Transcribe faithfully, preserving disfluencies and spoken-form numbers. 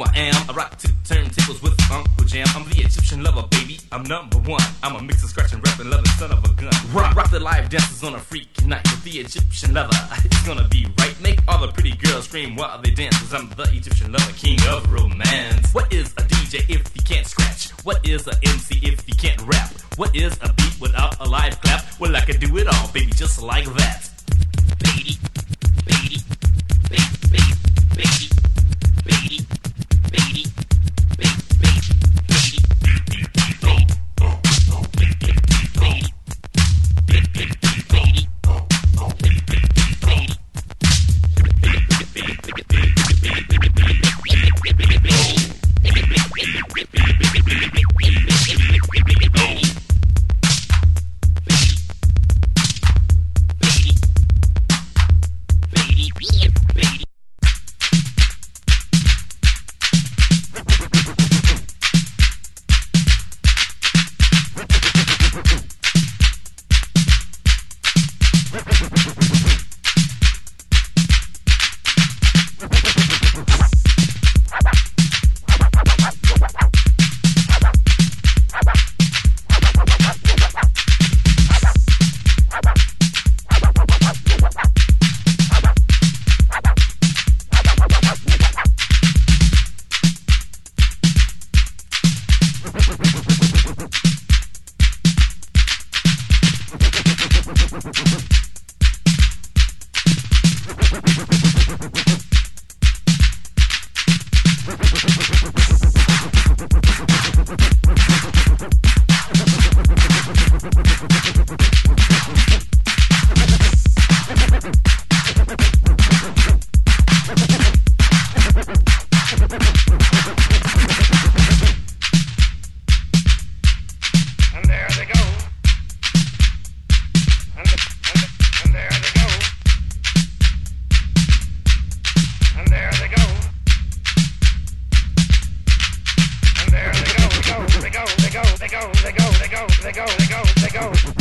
who I am. I rock two turntables with Uncle Jam. I'm the Egyptian lover, baby. I'm number one. I'm a mix of scratch and rap and loving son of a gun. Rock, rock the live dances on a freak night with the Egyptian lover. It's gonna be right. Make all the pretty girls scream while they dance. Cause I'm the Egyptian lover, king of romance. What is a D J if he can't scratch? What is a M C if he can't rap? What is a beat without a live clap? Well, I can do it all, baby, just like that. Baby, baby, baby, baby, baby, baby, baby, They go, they go, they go, they go, they go, they go, they go, they go.